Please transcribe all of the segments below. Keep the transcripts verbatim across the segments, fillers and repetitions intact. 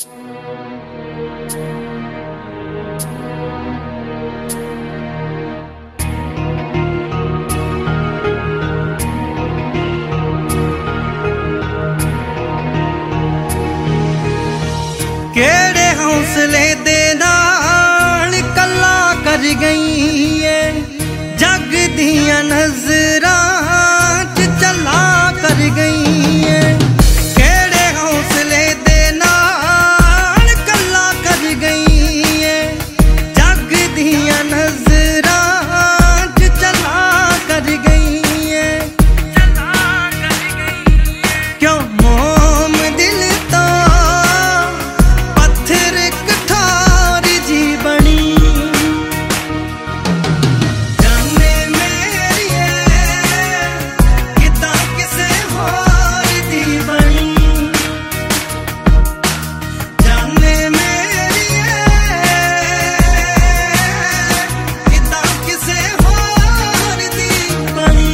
केड़े हौसले दे नाल कल्ला कर गई है, जग दियां नजरां च चला कर गई है। केड़े हौसले दे नाल कल्ला कर गई है, जग दियां नजरां च चला कर गई है। क्यों मोम दिल तो पत्थर कठार जी बनी, जाने मेरी किदा किसे होर दी बनी, जाने मेरी किदा किसे होर दी बनी।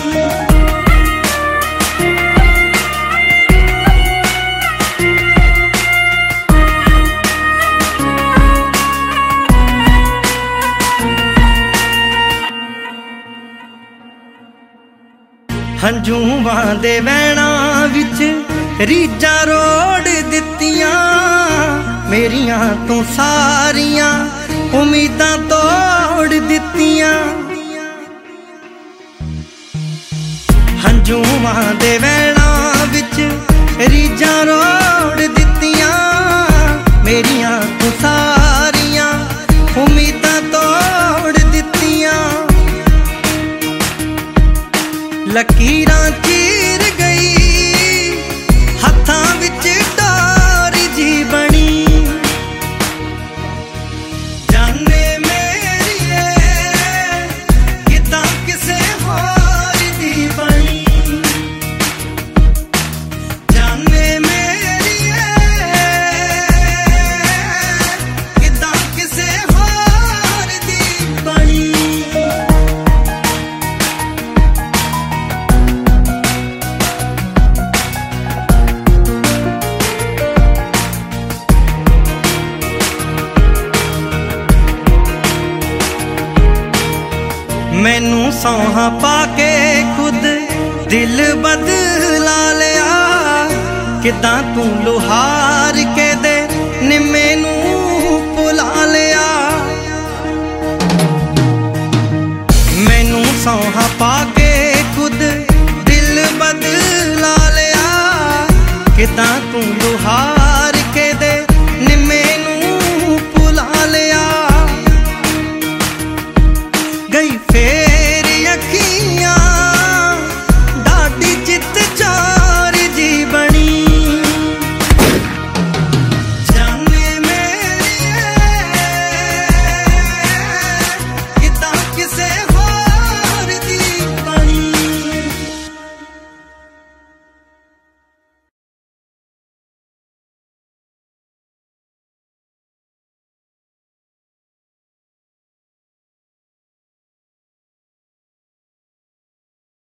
हंझूआं दे वैणा विच रीझां रोड़ दित्तियां, मेरियां तू सारियां उम्मीदां तोड़ दित्तियां। हंझूआं दे वैणा विच रीझां रोड़ दित्तियां, मेरियां तू सारियां उम्मीदां तोड़ दित्तियां। लकीरां चीर गई हत्थां विच डोर जी बनी, जाने मेरी किदा किसे होर दी बनी, जाने मेरी किदा किसे होर दी बनी। मैनू सौहां पाके खुद दिल बदला लिया, किदां तू लुहार के दे निम्मे नू भुला लिया। मैनू सौहां पाके खुद दिल बदला लिया, किदां तू